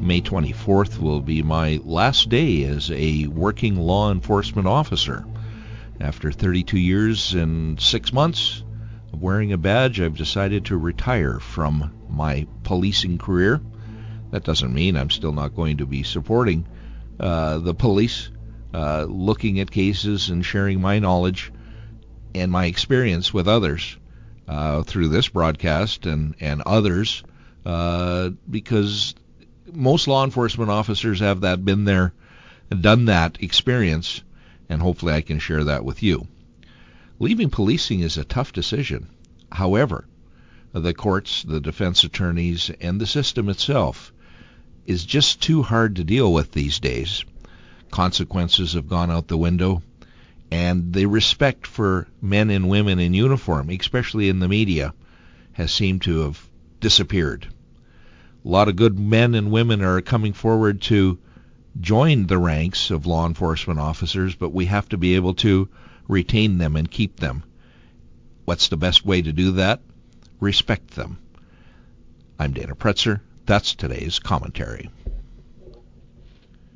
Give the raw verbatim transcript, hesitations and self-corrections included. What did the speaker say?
May twenty-fourth will be my last day as a working law enforcement officer. After thirty-two years and six months of wearing a badge, I've decided to retire from my policing career. That doesn't mean I'm still not going to be supporting uh, the police, uh, looking at cases and sharing my knowledge and my experience with others uh, through this broadcast and, and others, uh, because most law enforcement officers have that, been there, done that experience, and hopefully I can share that with you. Leaving policing is a tough decision. However, the courts, the defense attorneys, and the system itself is just too hard to deal with these days. Consequences have gone out the window, and the respect for men and women in uniform, especially in the media, has seemed to have disappeared. A lot of good men and women are coming forward to join the ranks of law enforcement officers, but we have to be able to retain them and keep them. What's the best way to do that? Respect them. I'm Dana Pretzer. That's today's commentary.